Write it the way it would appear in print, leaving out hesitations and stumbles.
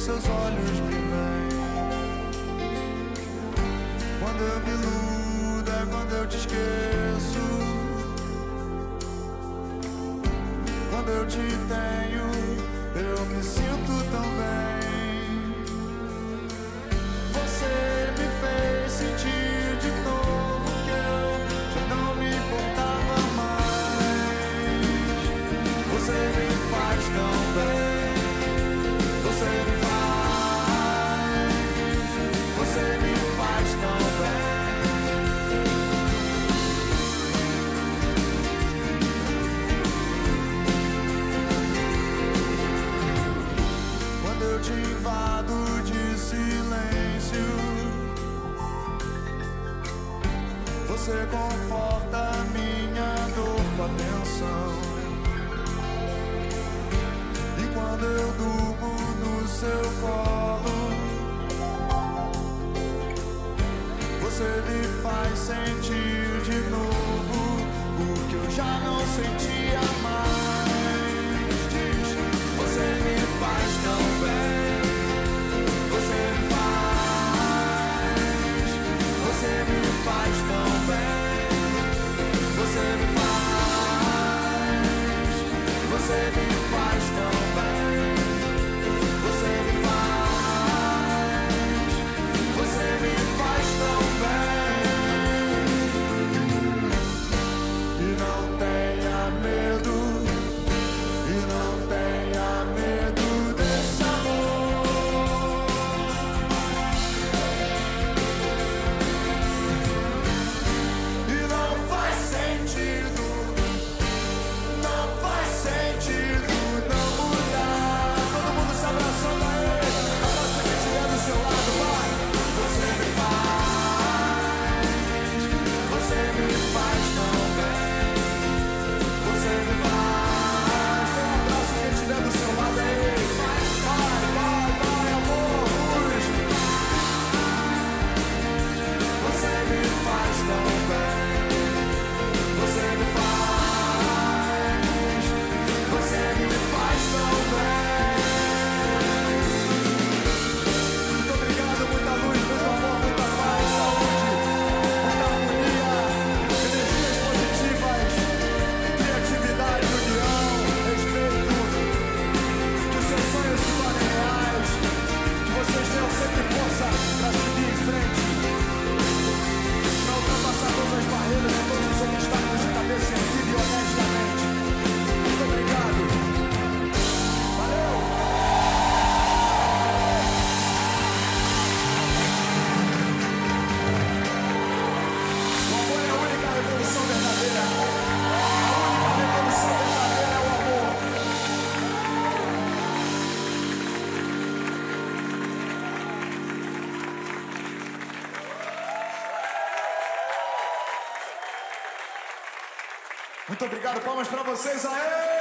seus olhos me veem. Quando eu me iludo é quando eu te esqueço. Quando eu te tenho, eu me sinto tão bem. Você me fez sentir de novo que eu já não me importava mais. Você me faz tão bem. Você me faz. Você me faz tão bem. Quando eu te invado de silêncio, você conforta a minha dor com atenção. E quando eu durmo no seu colo, você me faz sentir de novo o que eu já não sentia mais. Diz, você me faz tão bem. Você me faz. Você me faz tão bem. Você me faz. Você me faz tão bem. Você me faz. Você me faz tão bem. E não tenha medo. E não tenha medo desse amor. E não faz sentido. Não faz sentido não mudar. Todo mundo se abraçando aí. Abraça quem estiver do seu lado, vai. Você me faz. Você me faz tão bem. Você me faz. Dê um abraço quem estiver do seu lado aí. Vai, amor. Você me faz tão bem. Você me faz. Você me faz tão bem. Muito obrigado, muita luz, muito amor, muita paz, saúde, muita harmonia, energias positivas, criatividade, união, respeito. Que os seus sonhos se tornem reais. Que vocês tenham sempre força para seguir em frente, para ultrapassar todas as barreiras e todos os obstáculos de cabeça erguida e honestamente. Muito obrigado. Valeu! O amor é a única revolução verdadeira. A única revolução verdadeira é o amor. Muito obrigado, palmas pra vocês aí!